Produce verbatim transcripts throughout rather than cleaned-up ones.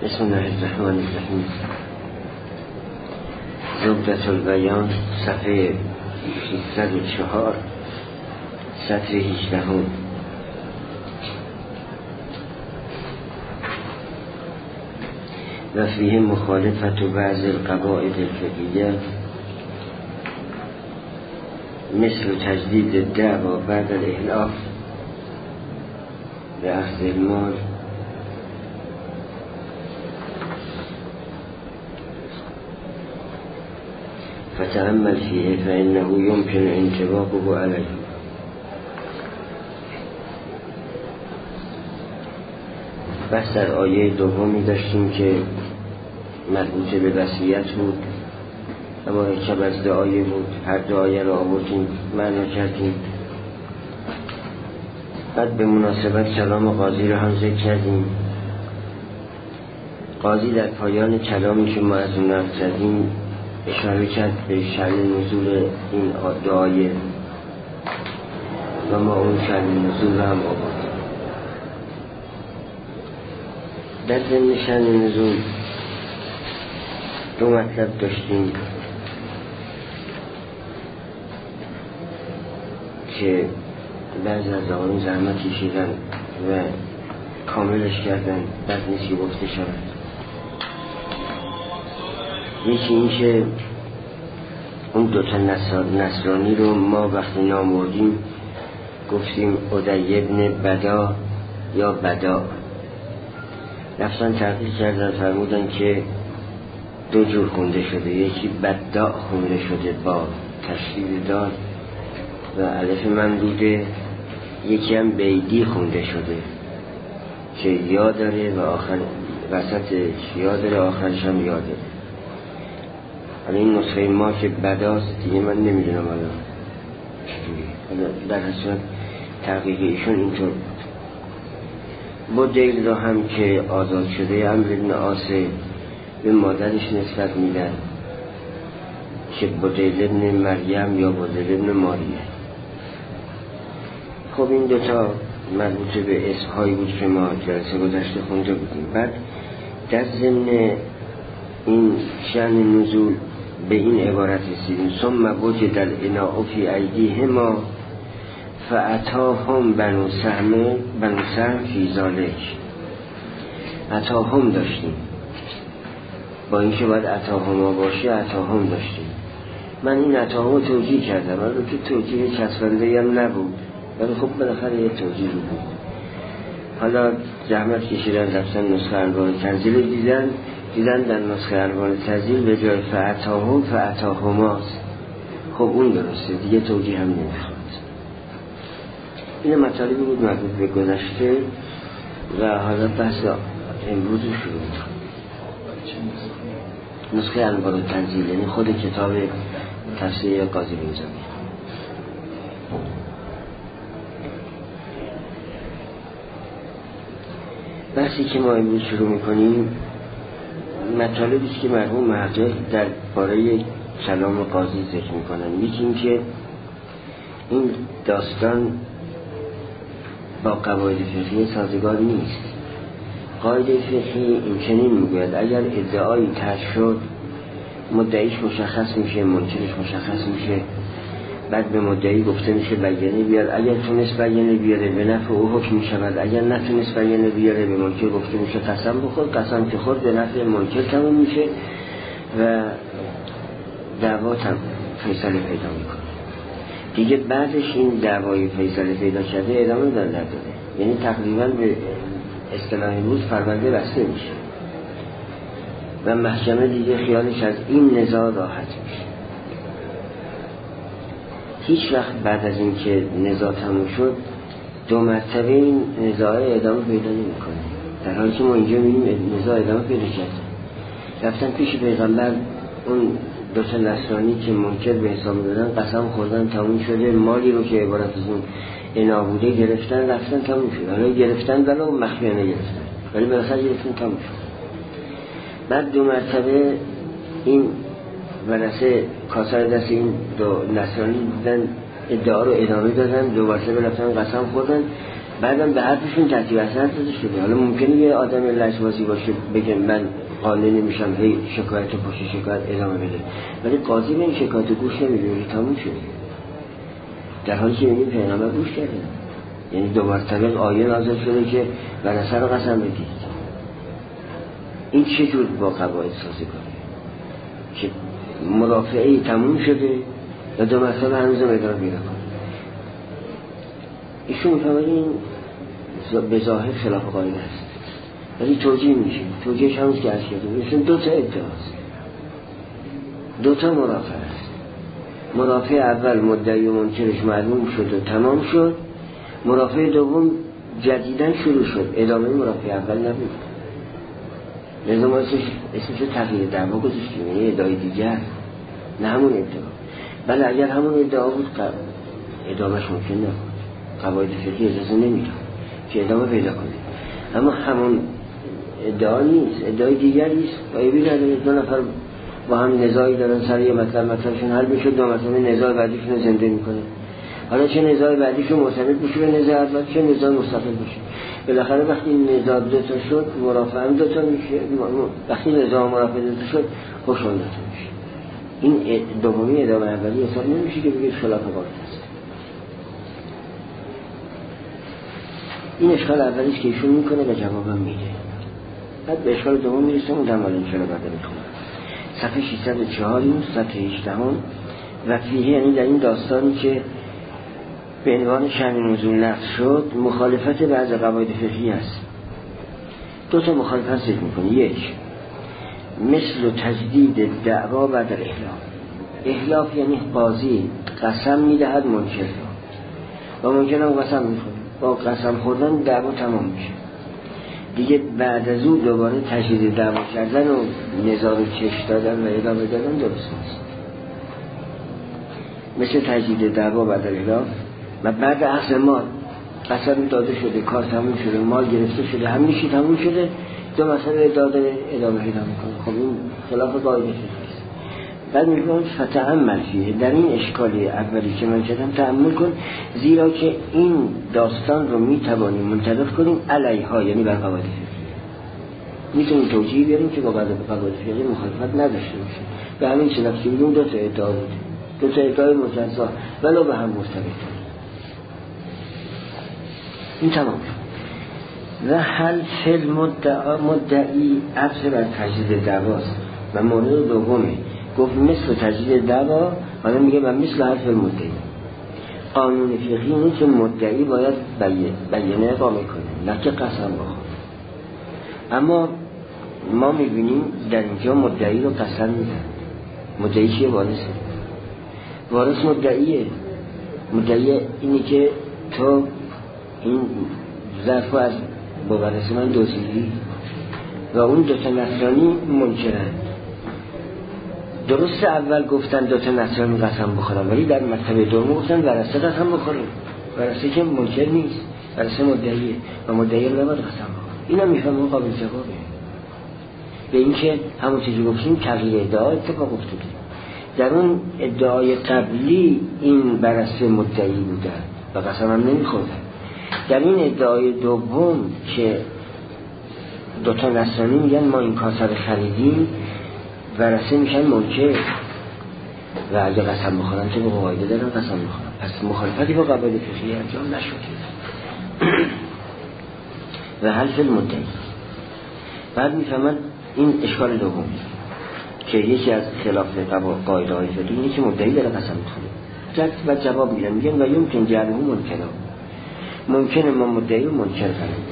بسم الله الرحمن الرحیم. زبدة البیان صفحه ششصد و چهار سطر هجدهم. و فیه مخالفت و بعض القواعد الفقهیه مثل تجدید الدعوی بعد الاحلاف به اخذ المال فتأمل فیه فإنه يمكن انطباقه علیه. بس در آیه دومی داشتیم که مربوط به وصیت بود، اما یک از دعایه بود. هر دعایه را آوردیم معنا کردیم. بعد به مناسبت کلام قاضی را هم ذکر کردیم. قاضی در پایان کلامی که ما از اون نقل زدیم اشاره کرد به شأن نزول این دعایه و ما اون شأن نزول هم آوردیم. در ضمن شأن نزول دو مطلب داشتیم که بعضی از آقایون زحمت کشیدن و کاملش کردن، بد نیست که گفته شود. یکی این که اون دوتا نصرانی رو ما وقتی نام بردیم گفتیم عدی ابن بدا یا بدا. رفتن تحقیق کردن فرمودن که دو جور خونده شده، یکی بدا خونده شده با تشدید دال و الف ممدوده، یکی هم بیدی خونده شده که یا داره و آخر وسطش یا داره آخرش هم یا داره. حالا این نسخه ما که بداست دیگه من نمیدونم حالا چجوری، در حسن تحقیق ایشون اینطور بود. بدیل را هم که آزاد شده عمرو بن عاص به مادرش نسبت میدن که بدیل ابن مریم یا بدیل ابن ماریه. خب این دوتا مربوط به اسمهایی بود که ما جلسه گذشته خونده بودیم. بعد در ضمن این شأن نزول به این عبارت رسیدیم: ثم وجد الاناء فی ایدیهما فاتاهم بنو سهم بنو سهم فی ذلک. اتاهم داشتیم، با اینکه باید اتاهما باشه اتاهم داشتیم. من این اتاهم توجیه کردم، ولی که توجیه چسبنده هم نبود، ولی خب بالاخره یه توجیه بود. حالا زحمت کشیدن رفتن نسخه انوار تنزیل دیدن دیدن در نسخه انوار تنزیل به جای فاتاهم فاتاهماست. خب اون درسته، دیگه توجیه هم نمیخواد. این مطالبی بود مربوط به گذشته و حالا بحث امروز رو شروع می‌کنم. نسخه انوار تنزیل یعنی خود کتاب تفسیر قاضی میزانی. بحثی که ما امروز شروع میکنیم مطالبی است که مرحوم محقق در باره کلام قاضی ذکر میکنن. یکی این که این داستان با قواعد فقهی سازگار نیست. قاعده فقهی این چنین میگوید اگر ادعایی طرح شد مدعیش مشخص میشه، منکرش مشخص میشه، بعد به مدعی گفته میشه بیانیه بیار، اگر تونست بیانیه بیاره به نفع او حکم میشود، اگر نتونست بیانیه بیاره به منکر گفته میشه قسم بخور، قسم که خورد به نفع منکر تموم میشه و دعوا هم فیصله پیدا میکنه. دیگه بعدش این دعوای فیصله پیدا کرده ادامه دار نداره، یعنی تقریبا به اصطلاح امروز پرونده بسته میشه و محکمه دیگه خیالش از این نزاع راحت میشه. هیچ وقت بعد از این که نزاع تموم شد دو مرتبه این نزاع ادامه پیدا نمی کنه، در حالی که ما اینجا میبینیم نزاع ادامه پیدا کرده. رفتن پیش پیغمبر، اون دو تا نصرانی که منکر به حساب دادن قسم خوردن تموم شده، مالی رو که عبارت از اون انا بوده گرفتن، رفتن تموم شد. حالا گرفتن ولی مخفیانه گرفتن، ولی بالاخره گرفتن تموم شد. بعد دو مرتبه این ورثه کاسر دست این دو نصرانی دیدن ادعا رو ادامه دادن، دو مرتبه رفتن قسم خوردن، بعدم به حرفشون تحتیب اثر داده شده. حالا ممکنه یه آدم لجبازی باشه بگه من قانع نمیشم، هی شکایت پشت شکایت ادامه بده، ولی قاضی به این شکایت گوش نمیده، تموم شده. در حالی که این پیغمبر گوش کرده، یعنی دو مرتبه آیه نازل شده که بر اثر قسم بگید. این چه جور با قواعد سازی کنه که مرافعه تموم شده و دو مرتبه هنوز ادامه پیدا کنه؟ ایشون میفهمه این به ظاهر خلاف قاعده است، ولی توجیه میشه. توجیهش همونست که عرض کردیم، ایشون دو تا ادعاست، دو تا مرافعه است. مرافع اول مدعی و منکرش معلوم شد و تمام شد، مرافع دوم جدیدن شروع شد، ادامه مرافع اول نبود. لذا ما اسمش اسمشو تغییر دعوا گذاشتیم، یعنی ادعای دیگر، نه همون ادعا. بله اگر همون ادعا بود ادامهش ممکن نبود، قواعد فقهی اجازه نمیداد که ادامه پیدا کنه. اما همون ادعا نیست، ادعای دیگری است. و ببینید دو نفر با هم نزاعی دارن سر یه مطلب، مطلبشون حل میشه، دو مرتبه نزاع بعدیشون رو زنده میکنه. حالا چه نزاع بعدیشون مرتبط بشه به نزاع اول، چه نزاع مستقل بشه. بالاخره وقتی این نزاع دو تا شد، مرافعه هم دو تا میشه. وقتی نزاع مرافعه دو تا شد، خوشون دو تا میشه. این دومی ادامه اولی حساب نمیشه که بگید خلاف قاعده است. این اشکال اولیست که ایشون میکنه و جوابم میده. بعد به اشکال دوم میرسه، اون دم الان چرا بعد میخونم. صفحه ششصد و چهار صفحه هجده و فیه، یعنی در این داستانی که به عنوان شأن نزول نقل شد، مخالفت بعض قواعد فقهی است. دو تا مخالفت ذکر میکنه. یک، مثل تجدید دعوا بعد الاحلاف. احلاف یعنی قاضی قسم میدهد منکر را و منکر هم قسم میخوره، با قسم خوردن دعوا تمام میشه دیگه. بعد از اون دوباره تجدید دعوا کردن و نزاع رو چش دادن و ادامه دادن درست نیست. مثل تجدید دعوا بعد الاحلاف و بعد اخذ مال، قسم داده شده، کار تموم شده، مال گرفته شده، همه چی تموم شده، دو مسئله داده ادامه پیدا میکنه. خب این خلاف قاعده است. بعد میگم فتأمل فیه، در این اشکالی اولی که من کردم تأمل کن، زیرا که این داستان رو میتوانیم منطبق کنیم علیها، یعنی بر قواعد فقهی. میتونیم توجیه بیاریم که با قواعد فقهی مخالفت نداشته باشه. به همین سبب که میگم دو تا ادعا بود، دو تا ادعای مجزا ولو به هم مرتبط. این تمام شد. و حل فل مدعا، مدعی عبس بر تجدید دعواست. و مورد دومه گفت مثل تجدید دعوا، حالا میگه من مثل حرف مدعی. قانون فقهی اینه که مدعی باید بیانه اقامه کنه، نه که قسم بخوره. اما ما میبینیم در اینجا مدعی رو قسم میدن. مدعی چیه؟ وارثه. وارث مدعیه. مدعی اینی که تو این ظرف از باورس من دزدیدی و اون دوتا نصرانی منکرند. درست اول گفتن دوتا نصرانی قسم بخورن، ولی در مرتبه دوم گفتن ورثه قسم بخورن. ورثه که منکر نیست، ورثه مدعیه و مدعی رو نباید قسم بخورن. اینا میفهمون قابل جوابه به این که همون چیزی گفتیم تغییر ادعا اتفاق افتاده. در اون ادعای قبلی این ورثه مدعی بودن و قسم هم نمیخوردن. در این ادعای دوم که دوتا نصرانی میگن ما این کاسه رو خریدیم، ورثه میشن منکر و اگه قسم بخورن که به قاعده دارن قسم بخورن، پس مخالفتی با قواعد فقهی انجام نشده. و حلف المدعی. بعد میفهمن این اشکال دوم که یکی از خلاف قاعده های فقهی اینه که مدعی داره قسم میخوره. جد و جواب میدن، میگن و یمکن جعله ممکنه، ممکنه ما مدعی و منکر کنیم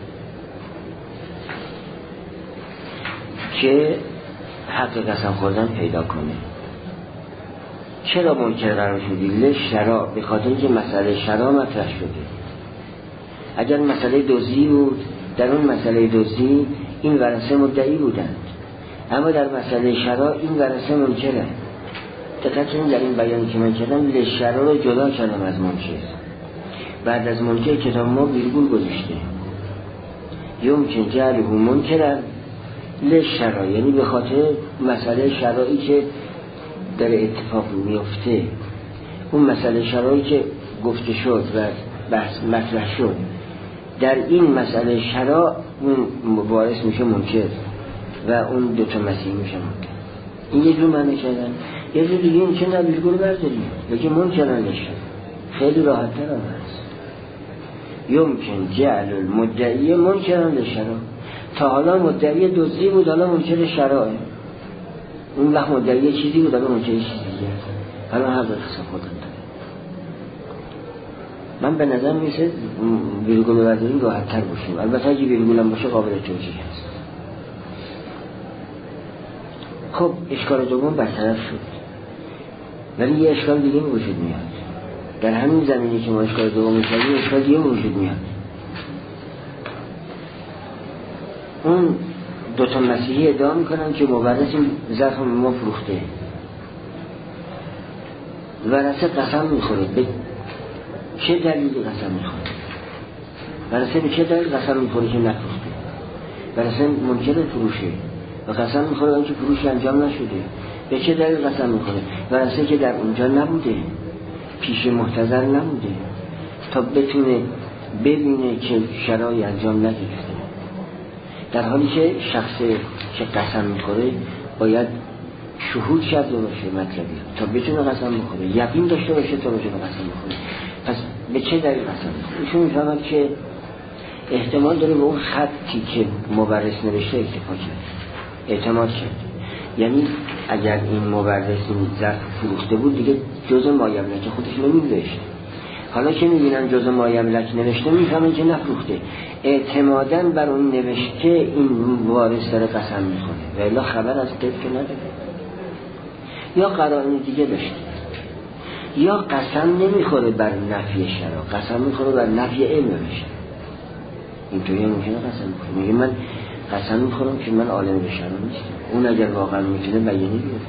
که حق قسم خوردن پیدا کنه. چرا منکر قرار شدی؟ لشرا، به خاطر اینکه مسئله شرا مطرح شده. اگر مسئله دزدی بود، در اون مسئله دزدی این ورثه مدعی بودند، اما در مسئله شرا این ورثه منکره. دقت کنید در این بیانی که من کردم لشرا رو جدا کردم از منکر. بعد از منکر کتاب ما ویرگول گذاشته یمکن جعله منکرن لشرا، یعنی به خاطر مسئله شرایی که در اتفاق میفته، اون مسئله شرایی که گفته شد و بحث مطرح شد در این مسئله شرع اون مبارز میشه منکر و اون دوتا مسیح میشه منکر. این یه جور معنی کردن. یه جور دیگه این که نه بیرگول برداریم بگه منکرن لشرع، خیلی راحت تر هم هست. یمکن جعل المدعی منکرن لشرع. تا حالا مدعی دزدی بود، حالا منکر شرعه. اون وقت مدعی چیزی بود، حالا منکر چیزی دیگه. حالا هر دو قسم خودم داره. من به نظر میشه ویرگول برداریم راحت تر باشیم. البته اگه ویرگول هم باشه قابل توجیه هست. خب اشکال دوم برطرف شد، ولی یه اشکال دیگه وجود میاد. در همین زمینی که ما اشکال دوم میشدیم اشکال دیگه وجود میاد. اون دوتا مسیحی ادعا میکنن که مبرز این ظرف ما فروخته، ورثه قسم میخوره. به چه دلیلی قسم میخوره؟ ورثه به چه دلیل قسم میخوره که نفروخته؟ ورثه منکر فروشه و قسم میخوره اون که فروشی انجام نشده. به چه دلیل قسم میخوره؟ ورثه که در اونجا نبوده، پیش محتضر نبوده تا بتونه ببینه که شرعی انجام نگرفته، در حالی که شخص که قسم میخوره باید شهود شده باشه مطلبی تا بتونه قسم بخوره، یقین داشته باشه تا بتونه قسم بخوره. پس به چه دلیل قسم بخوره؟ ایشون میفهمد که احتمال داره به اون خطی که مبرز نوشته اکتفا کرد، اعتماد کرد. یعنی اگر این مبرز این ظرف فروخته بود دیگه جزء مایملک خودش نمی‌نوشت. حالا که میبینن جزء مایملک نوشته میفهمن که نفروخته. اعتماداً بر اون نوشته این وارث داره قسم میخوره و الا خبر از قید که نداره. یا قرائن دیگه داشته، یا قسم نمیخوره بر نفی شرع، قسم میخوره بر نفی علم بشه. اینطوری ممکنه قسم بخوره. میگه من قسم میخورم که من عالم به شرع نیستم. اون اگر واقعا میتونه بیانه بیاره.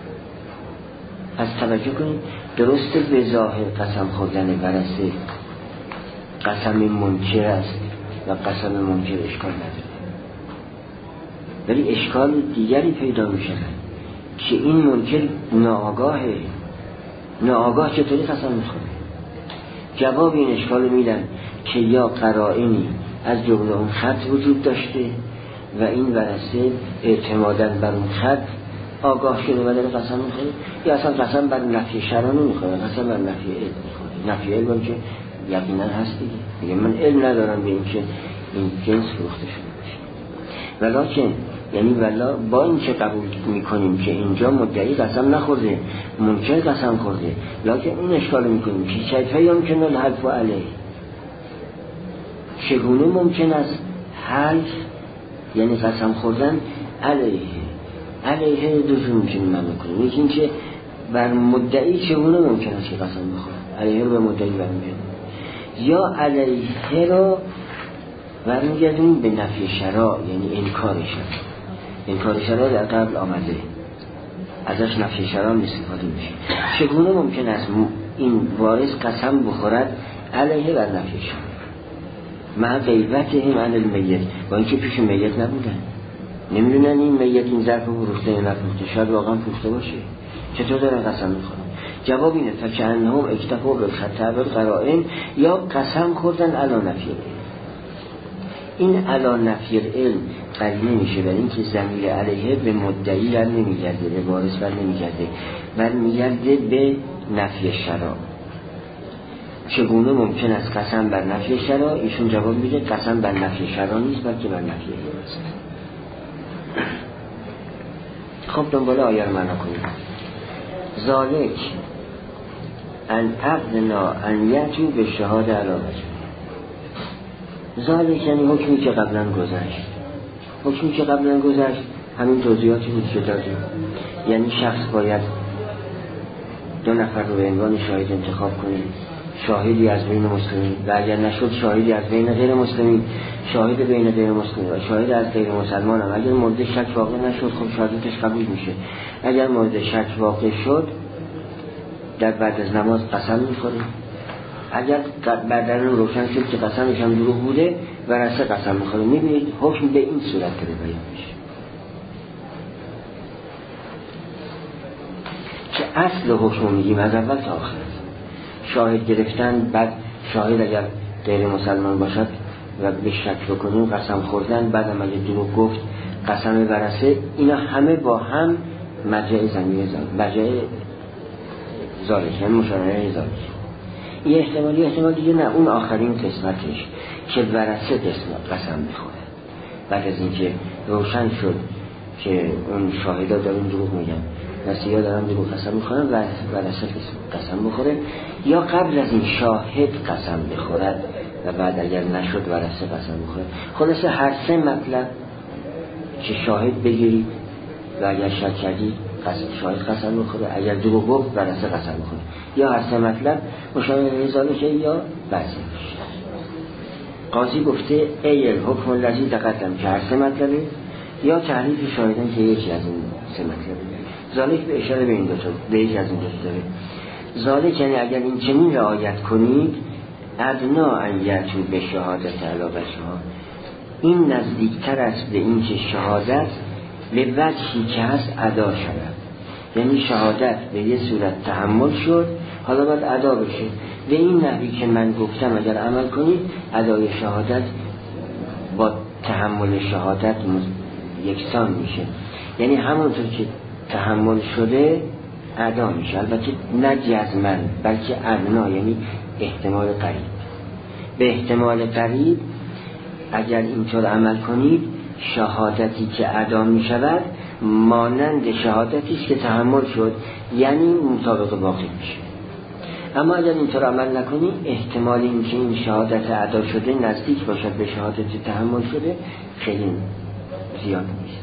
پس توجه کنید، درسته به ظاهر قسم خوردن ورثه قسم منکر است و قسم منکر اشکال نداره، ولی اشکال دیگری پیدا میشه که این منکر ناآگاهه. ناآگاه چطوری قسم میخوره؟ جواب این اشکال میدن که یا قرائنی از جمله اون خط وجود داشته و این ورثه اعتمادا بر اون خط آگاه شده و داره قسم میخوره، یا اصلا قسم بر نفی شرع نمیخوره، قسم بر نفی علم میخوره. نفی علم که یقینا هست دیگه، میگه من علم ندارم به این که این جنس فروخته شده باشه. ولکن یعنی ولا با این که قبول میکنیم که اینجا مدعی قسم نخورده، منکر قسم خورده، لکن این اشکال میکنیم که کیف یمکن الحلف علیه، چگونه ممکن است حلف یعنی قسم خوردن علیه علیه دو جور میتونیم معنی کنیم. یکی این که بر مدعی چگونه ممکن است که قسم بخوره، علیه رو به مدعی برمیگردیم، یا علیه رو برمیگردیم به نفی شرع یعنی انکار شرع. انکار شرع در قبل آمده، ازش نفی شرع استفاده میشه. چگونه ممکن است این وارث قسم بخورد علیه بر نفی شرع مع غیبتهم عن المیت، با اینکه پیش میت نبودن، نمیدونن این میت این ظرف رو فروخته یا نفروخته، شاید واقعا فروخته باشه، چطور دارن قسم میخورن؟ جواب اینه فکأنهم اکتفوا بالخط بالقرائن، یا قسم خوردن علی نفی العلم. این علی نفی العلم قرینه میشه برای اینکه ضمیر علیه به مدعی بر نمیگرده، به وارث بر نمیگرده، بر میگرده به نفی شرع. چگونه ممکن است قسم بر نفی شرع؟ ایشون جواب میده قسم بر نفی شرع نیست بلکه بر نفی علم است. خب دنبال آیه رو معنا کنیم. ذالک ان عقدنا ان یأتوا به شهاده علی وجه. ذالک یعنی حکمی که قبلا گذشت. حکمی که قبلا گذشت همین توضیحاتی بود که دادیم. یعنی شخص باید دو نفر رو به عنوان شاهد انتخاب کنه، شاهدی از بین مسلمین و اگر نشد شاهدی از بین غیر مسلمین، شاهد بین غیر مسلمین و شاهد از غیر مسلمان هم. اگر مورد شک واقع نشد خب شهادتش قبول میشه. اگر مورد شک واقع شد در بعد از نماز قسم میخوره. اگر بعد از اون روشن شد که قسمش هم دروغ بوده ورثه قسم میخوره. میبینید حکم به این صورت داره بیان میشه که اصل حکم میگیم از اول تا آخر. شاهد گرفتن، بعد شاهد اگر غیر مسلمان باشد و به شک بکنیم، قسم خوردن، بعدم اگه دروغ گفت، قسم ورثه، اینا همه با هم مرجع ضمیر زالک، مرجع زالک یعنی مشابه زالک. یه احتمالی احتمال دیگه نه، اون آخرین قسمتش که ورثه قسمت قسم میخوره بعد از اینکه روشن شد که اون شاهدا دارن دروغ میگن، نسی‌ها دارن دروغ قسم میخورن و ورثه قسم بخوره، یا قبل از این شاهد قسم بخورد و بعد اگر نشد ورثه قسم بخوره. خلاصه هر سه مطلب که شاهد بگیرید و اگر شک کردید شاهد قسم بخوره، اگر دروغ گفت ورثه قسم بخوره، یا هر سه مطلب مشابه ذالک یا بعضیش. قاضی گفته ای الحکم الذی تقدم که هر سه مطلبه، یا تحریف شاهدان که یکی از این سه مطلبه. ذالک به اشاره به این دو تا، به یکی از این دو تا. ذالک یعنی اگر این چنین رعایت کنید، ادنا ان یأتوا به شهادت علی وجهها، این نزدیکتر است به این که شهادت به وجهی که هست ادا شود. یعنی شهادت به یه صورت تحمل شد، حالا باید ادا بشه. به این نحوی که من گفتم اگر عمل کنید، ادای شهادت با تحمل شهادت یکسان میشه. یعنی همونطور که تحمل شده ادا میشه، البته نه جزماً بلکه ادنا، یعنی احتمال قریب. به احتمال قریب اگر اینطور عمل کنید، شهادتی که ادا می شود مانند شهادتی است که تحمل شد، یعنی مطابق باقی میشه. اما اگر اینطور عمل نکنید، احتمال این که این شهادت ادا شده نزدیک باشد به شهادتی تحمل شده خیلی زیاد نیست.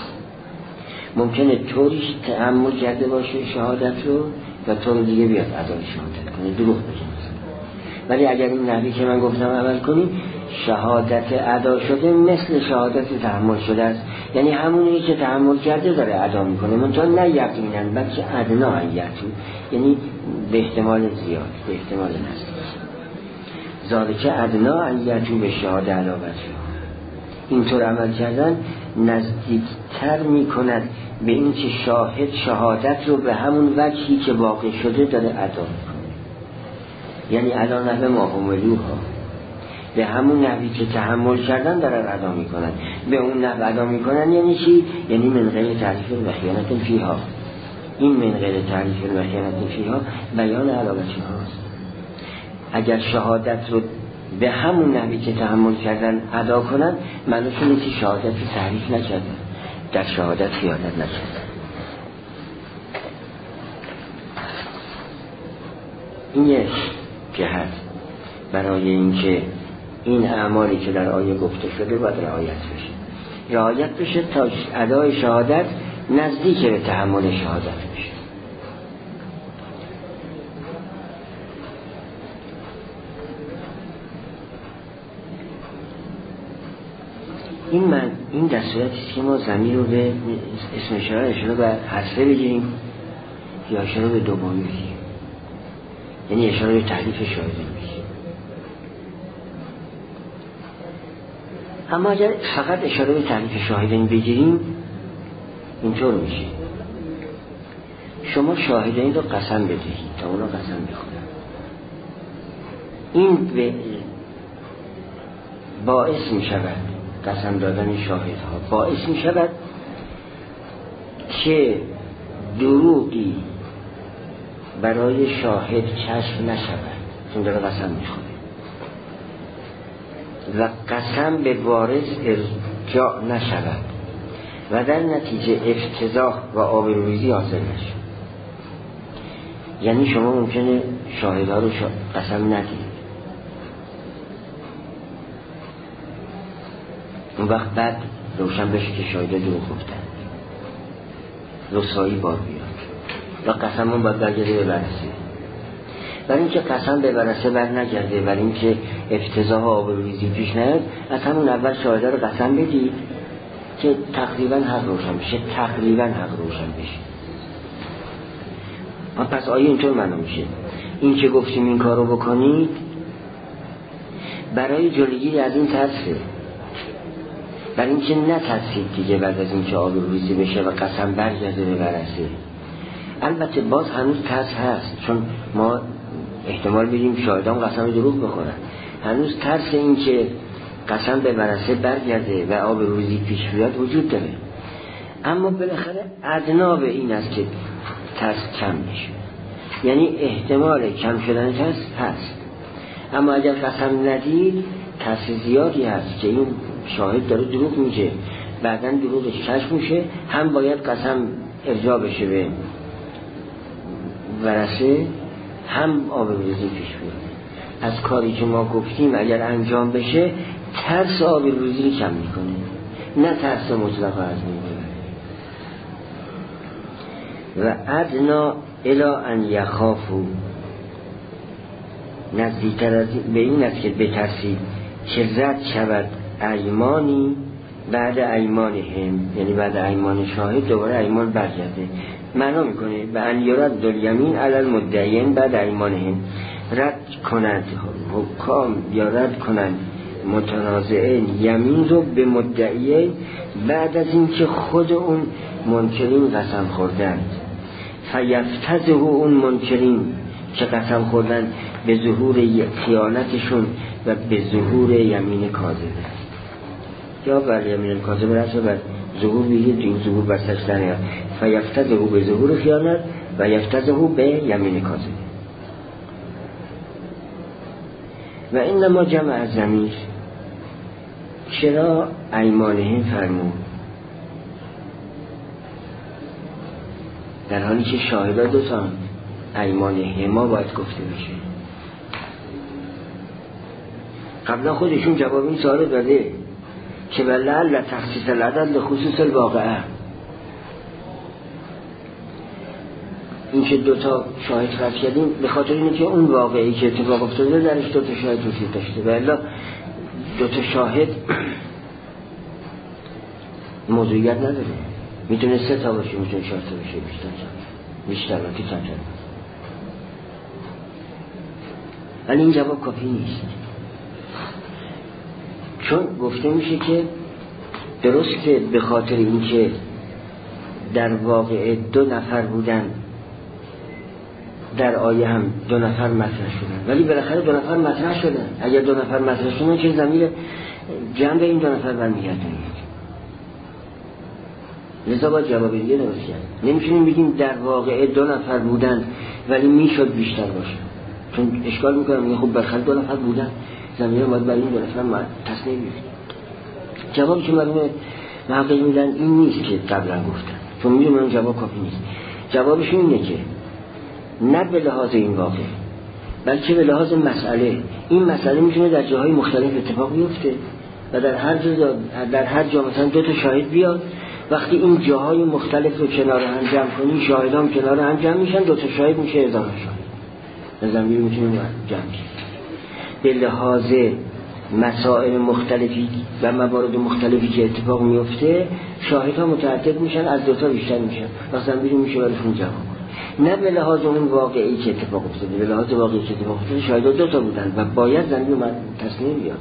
ممکنه طوریش تحمل کرده باشه شهادت رو و طور دیگه بیاد ادای شهادت کنه، دروغ بگه. ولی اگر این نحوی که من گفتم عمل کنید، شهادت ادا شده مثل شهادت تحمل شده است، یعنی همونی که تحمل کرده داره ادا میکنه، منتها نه یقینا بلکه ادنا ان یأتوا، یعنی به احتمال زیاد، به احتمال نزدیک. ذالک ادنا ان یأتوا به شهادت علی وجهها، اینطور عمل کردن نزدیکتر میکند به این که شاهد شهادت رو به همون وجهی که واقع شده داره ادا میکنه. یعنی ادا نحو ما حملوها، به همون نحوی که تحمل کردن دارن ادا میکنن، به اون نحو ادا میکنن. یعنی چی؟ یعنی من غیر تعریف و خیانت فیها. این من غیر تعریف و خیانت فیها بیان علاوه هاست. اگر شهادت رو به همون نحوی که تحمل کردن ادا کنن، معنیش اینه که شهادت رو تعریف نکردن، در شهادت خیانت نکردن. این یک جهت برای اینکه این اعمالی که در آیه گفته شده باید رعایت بشه، رعایت بشه تا ادای شهادت نزدیک به تحمل شهادت بشه. این من این دستوریتی است که ما ضمیر رو به اسم اشاره اشاره به حذفه بگیریم یا اشاره به دومی بگیریم، یعنی اشاره به تعریف شاهدین بگیریم. اما اگر فقط اشاره به تعریف شاهدین بگیریم اینطور میشه، شما شاهدین رو قسم بدهید تا اونا قسم بخورن. این به باعث میشود، قسم دادن شاهدها باعث میشود که دروغی برای شاهد کشف نشود، چون داره قسم میخوره و قسم به وارث ارجاع نشود و در نتیجه افتضاح و آبروریزی حاصل نشود. یعنی شما ممکنه شاهدها رو قسم ندید، اون وقت بعد روشن بشه که شاهده دروغ گفتن، رسوایی بار بیاد و قسم هم باید برگرده به ورثه. برای اینکه قسم به ورثه بر نگرده، برای اینکه افتضاح و آبروریزی پیش نیاد، از همون اول شاهده رو قسم بدید که تقریبا حق روشن بشه، تقریبا حق روشن بشه. پس آیه اینطور معلوم میشه، این که گفتیم این کارو بکنید برای جلوگیری از این ترسه، برای اینکه نترسید دیگه بعد از اینکه آبروریزی بشه و قسم برگرده به ورثه. البته باز هنوز ترس هست، چون ما احتمال میدیم شاهدان قسم دروغ بخورن، هنوز ترس این که قسم به ورثه برگرده و آب روزی پیش بیاد وجود داره، اما بالاخره ادنا به این است که ترس کم میشه، یعنی احتمال کم شدن ترس هست، اما اگر قسم ندید ترس زیادی هست که این شاهد داره دروغ میگه، بعداً دروغش کشف میشه، هم باید قسم ارجاع بشه به ورثه، هم آب روزی پیش بیاد. از کاری که ما گفتیم اگر انجام بشه ترس آب روزی رو کم میکنه، نه ترس مطلق از میکنه. و ادنا الی ان یخافو، نزدیکتر از به این است که بترسید که رد شود ایمانی بعد ایمانهم، یعنی بعد ایمان شاهد دوباره ایمان برگرده. معنا میکنه به ان یرد الیمین علی المدعیین بعد ایمانهم، رد کنند حکام یا رد کنند متنازعین یمین رو به مدعیین بعد از این که خود اون منکرین قسم خوردند. فیفتزه اون منکرین که قسم خوردند به ظهور خیانتشون و به ظهور یمین کاذبه، یا بر یمین کاذبه رسه بر ظهور بگید، این ظهور بر سجدن یا فیفتزه به ظهور خیانت و یفتزه به یمین کاذبه. و اینما جمع ضمیر، چرا ایمانهم فرمود در حالی که شاهدها دو تا ایمانهما باید گفته بشه؟ قبلا خودشون جواب این سوال داده که ولعل تخصیص العدد لخصوص الواقعه، این که دو تا شاهد فرض کردیم به خاطر اینه که اون واقعی که اتفاق افتاده درش دو تا شاهد وجود داشته، و الا دو تا شاهد موضوعیت نداره، میتونه سه تا باشه، میتونه چهار تا باشه، بیشتر بیشتر و که کمتر. ولی این جواب کافی نیست، چون گفته میشه که درست که به خاطر اینکه در واقع دو نفر بودن در آیه هم دو نفر مطرح شدن، ولی بالاخره دو نفر مطرح شدن. اگر دو نفر مطرح شدن چه ضمیر جنب این دو نفر برمیگردونید، لذا باید جواب دیگه درست کرد. نمیتونیم بگیم در واقع دو نفر بودن ولی میشد بیشتر باشه، چون اشکال میکنم میگه خب بالاخره دو نفر بودن، ضمیر باید برای این دو نفر تصنیف بیفته. جوابی که مرحوم محقق میدن این نیست که قبلا گفتن، چون میدونم اون جواب کافی نیست. جوابشون اینه که نه به لحاظ این واقع بلکه به لحاظ مسئله، این مسئله میتونه در جاهای مختلف اتفاق بیفته و در هر جا در هر جا مثلا دو تا شاهد بیاد، وقتی این جاهای مختلف رو کنار هم جمع کنی، شاهدان کنار هم جمع میشن، دو تا شاهد میشه هزار شاهد، زمین میتونه جمع شه. به لحاظ مسائل مختلفی و موارد مختلفی که اتفاق میفته شاهدها متعدد میشن، از دو تا بیشتر میشن، مثلا بیرون میشه براشون جمع. نه به لحاظ اون واقعی که اتفاق افتاده، به لحاظ واقعی که اتفاق افتاده شاهدها دو تا بودن و باید زمین رو تصمیم بیاد.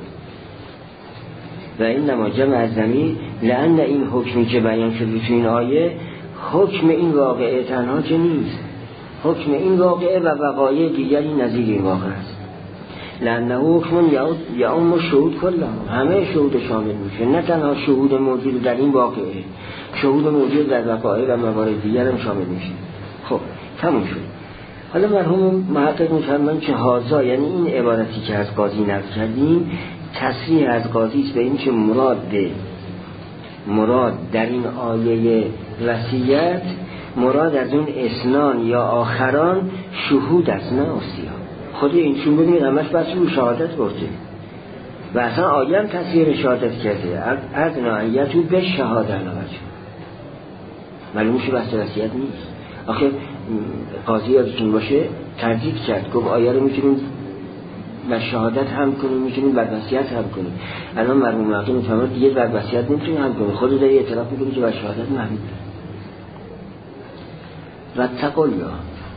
و این نما جمع از زمین لأن این حکمی که بیان شد تو این آیه حکم این واقعه تنها که نیست، حکم این واقعه و وقایع دیگری نظیر این واقعه است. لأنه حکم یعم شهود کلا، همه شهود شامل میشه، نه تنها شهود موجود در این واقعه، شهود موجود در وقایع و موارد دیگر هم شامل میشه. خب تموم شد. حالا مرحوم محقق میفرمایند که هازا، یعنی این عبارتی که از قاضی نقل کردیم تصریح از قاضی است به این که مراد مراد در این آیه وصیت، مراد از اون اسنان یا آخران شهود است، نه اوصیا. خود این چون ببینید همش بس رو شهادت برده و اصلا آیه هم تصریح شهادت کرده، از نایتو به شهاده علاوه معلوم شه بس وصیت نیست. آخه قاضی یادتون باشه تردید کرد، گفت آیه رو میتونیم بر شهادت هم کنیم، میتونیم بر وصیت هم کنیم. الان مرحوم محقق میفهمه دیگه بر وصیت نمیتونیم هم کنیم، خود داری اعتراف میکنی که بر شهادت محمود و تقلا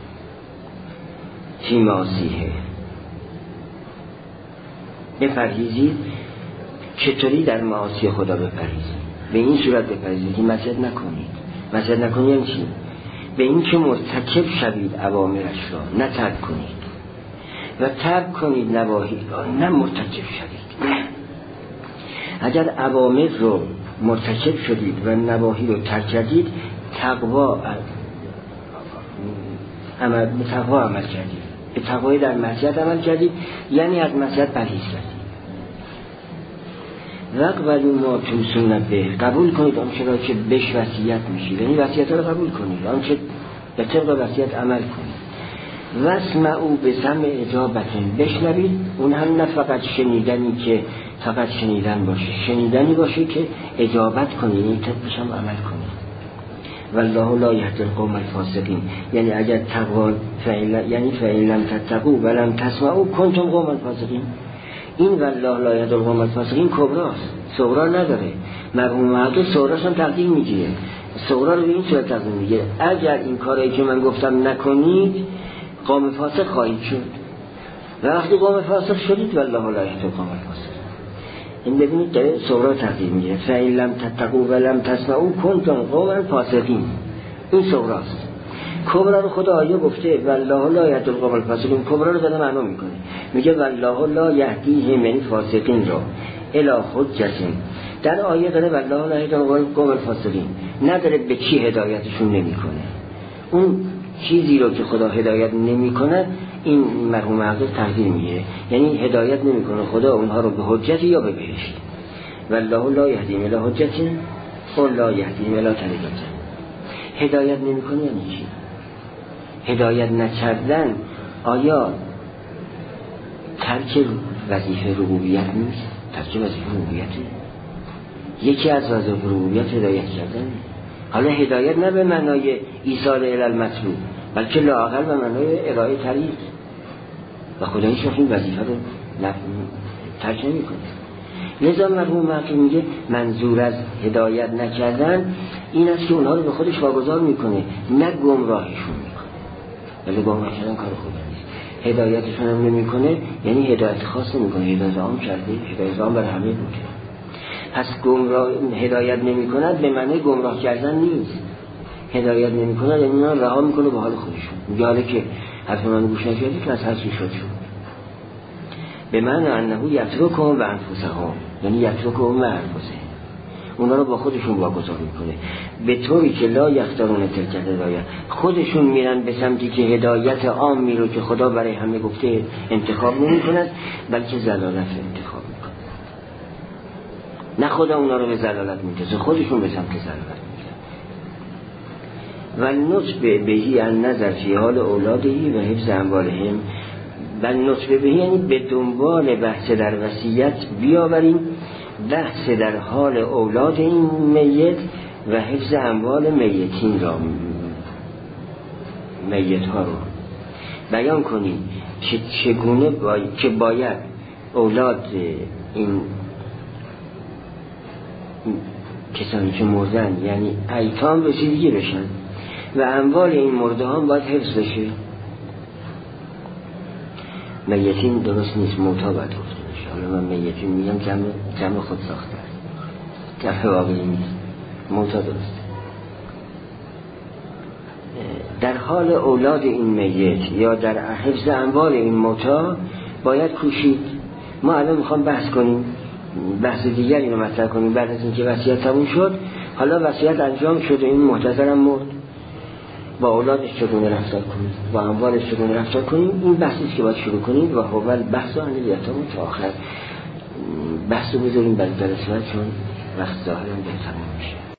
فی معاصیه، بپرهیزید چطوری در معاصی خدا بپرهیزید، به این صورت بپرهیزید که معصیت نکنید. معصیت نکنید یعنی چی؟ به این که مرتکب شوید اوامرش را، نه ترک کنید، و ترک کنید نواهی را، نه مرتکب شوید. اگر اوامر رو مرتکب شدید و نواهی رو ترک کردید، تقوا عمل به تقوا عمل کردید، به تقوای در معصیت عمل کردید، یعنی از معصیت پرهیز کردید. وقبلوا ما توصون به، قبول کنید آنچه را که بهش وصیت میشید، یعنی وصیت را قبول کنید، آنچه به طبق وصیت عمل کنید. واسمعوا بسمع اجابتن، بشنوید، اون هم نه فقط شنیدنی که فقط شنیدن باشه، شنیدنی باشه که اجابت کنید، این طبقش هم عمل کنید. والله لا یهدی القوم الفاسقین، یعنی اگر تقوا فعلا، یعنی فعلا لم تتقوا ولم تسمعوا کنتم قوما فاسقین. این والله لا یهدی القوم الفاسقین کبراست، صغرا نداره. مرحوم معدود صغراش هم تقدیر میگیره، صغرا رو به این صورت تقدیر میگیره: اگر این کاری که من گفتم نکنید قوم فاسق خواهید شد، و وقتی قوم فاسق شدید والله لا یهدی القوم الفاسقین. این ببینید داره صغرا تقدیر میگیره: فإن لم تتقوا ولم تسمعوا کنتم قوما فاسقین. این صغراست. کبرا رو خدا آیه گفته والله لا یهدی القوم الفاسقین، کبرا رو داره معنا میکنه، میگه والله لا یهدیهم من فاسقین را الی حجة. در آیه داره والله لا یهدی القوم الفاسقین، نداره به چی هدایتشون نمیکنه. اون چیزی رو که خدا هدایت نمیکنه این مرحوم معدود تقدیر میگیره، یعنی هدایت نمیکنه خدا اونها رو به حجت یا به بهشت. والله لا یهدیهم الی حجة و لا یهدیهم الی طریقة. هدایت نمیکنه یعنی چی؟ هدایت نکردن آیا ترک وظیفه ربوبیت نیست؟ ترک وظیفه ربوبیته. یکی از وظایف ربوبیت هدایت کردن. حالا هدایت نه به معنای ایصال الی المطلوب، بلکه لااقل به معنای ارائه طریق، و خدا هیچ وقت این وظیفه رو ترک نمیکنه. لذا مرحوم معدود میگه منظور از هدایت نکردن این است که اونها رو به خودش واگذار میکنه، نه گمراهشون میکنه. ولی گمراه کردن کار خوبی نیست. هدایتشون هم نمیکنه، یعنی هدایت خاص نمیکنه، هدایت عام کرده، هدایت عام بر همه بوده. پس گمراه هدایت نمیکنه به معنی گمراه کردن نیست. هدایت نمیکنه یعنی اونا رها میکنه به حال خودشون. میگه حالا که حرف من گوش نکردی که از هر چی شد شد. به معنی انه یترکهم و انفسهم، یعنی یترکهم و انفسهم، اونا رو با خودشون واگذار میکنه، به طوری که لا یختارون تلک هدایت، خودشون میرن به سمتی که هدایت عامی رو که خدا برای همه گفته انتخاب نمیکنن، بلکه ضلالت انتخاب میکنن. نه خدا اونا رو به ضلالت میکشه، خودشون به سمت ضلالت میرن. و نطبع بهی ان نظر فی حال اولادهی و حفظ اموالهم، و نطبع بهی یعنی به دنبال بحث در وصیت بیاوریم، بحث در حال اولاد این میت و حفظ اموال میتین را، میت ها رو بیان کنیم که چگونه باید که باید اولاد این کسانی که مردن یعنی ایتام رسیدگی بشن و اموال این مرده هم باید حفظ بشه. میتین درست نیست، موتا باید گفته بشه. حالا من میتین میگم جمع, جمع خود ساخته، جمع واقعی نیست، موتا درسته. در حال اولاد این میت یا در حفظ اموال این موتا باید کوشید. ما الان میخوام بحث کنیم، بحث دیگری رو مطرح کنیم بعد از اینکه وصیت تموم شد. حالا وصیت انجام شده، این محتضرم مرد، با اولادش چگونه رفتار کنید، با اموالش چگونه رفتار کنید، این بحثی است که باید شروع کنید. و اول بحث عن الیتام تا آخر بحث رو بذاریم برای جلسه، چون وقت ظاهرا به تمام میشه.